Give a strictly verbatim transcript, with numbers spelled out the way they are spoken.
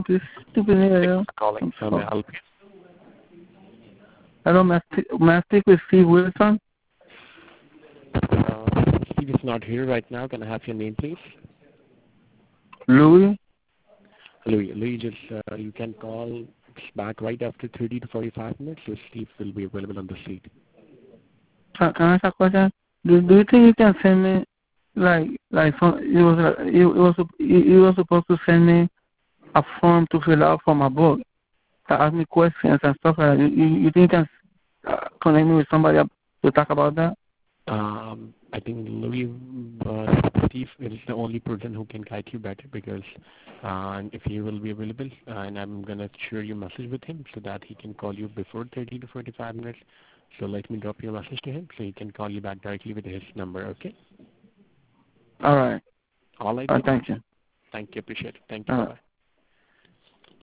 This stupid nigga. Calling. I'm How may I sorry. help you? Hello, may I speak, may I speak with Steve Wilson? Uh, Steve is not here right now. Can I have your name, please? Louis? Louis. Louis, just uh, you can call back right after thirty to forty-five minutes. So Steve will be available on the seat. Can, can I ask a question? Do, do you think you can send me, like, like some, it was, uh, it, it was, it, it was supposed to send me a form to fill out for my book, to ask me questions and stuff like that. You, you, you think you can uh, connect me with somebody up to talk about that? Um, I think Louis, uh, Steve is the only person who can guide you better because uh, if he will be available, uh, and I'm gonna share your message with him so that he can call you before thirty to forty-five minutes. So let me drop your message to him so he can call you back directly with his number. Okay? All right. All right, Uh, then. thank you. Thank you. Appreciate it. Thank you. All Bye right. bye.